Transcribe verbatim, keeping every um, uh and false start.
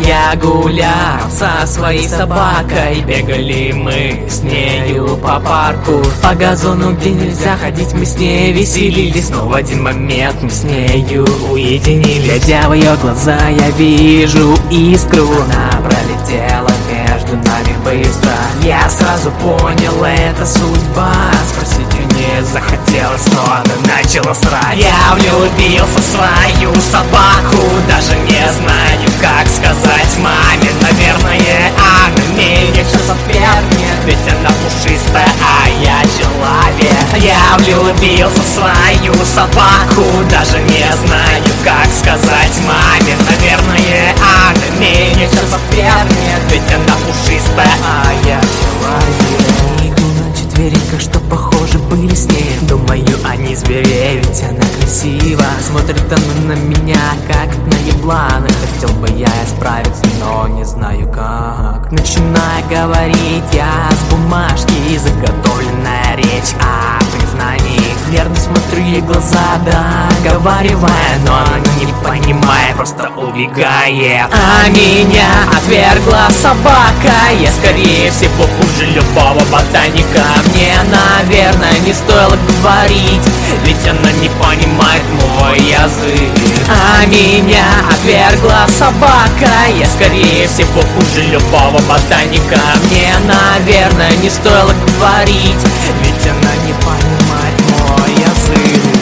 я гулял со своей собакой. Бегали мы с нею по парку, по газону, где нельзя ходить, мы с ней веселились. Но в один момент мы с нею уединились. Глядя в ее глаза, я вижу искру. Она пролетела между нами быстро. Я сразу понял, это судьба. Спросить у нее захотелось, но она начала срать. Я влюбился в свою собаку, даже не знаю, как сказать маме. Наверное, она меня сейчас отвергнет, ведь она пушистая, а я человек. Я влюбился в свою собаку, даже не знаю, как сказать маме. Наверное, она меня сейчас отвергнет, ведь она пушистая, а я человек. Иду на четвереньках, что похоже были с ней. Думаю, они зверей, ведь она красива. Смотрит она на меня, как на еблана. Хотел бы я исправиться, но не знаю как. Начинаю говорить я с бумажки, заготовленная речь о признании. Нервно смотрю ей в глаза, договаривая, но она не понимает, просто убегает. А меня отвергла собака. Я скорее всего хуже любого ботаника. Мне, наверное, не стоило говорить, ведь она не понимает мой язык. А меня отвергла собака. Я скорее всего хуже любого ботаника. Мне, наверное, не стоило говорить, ведь она не понимает мой язык.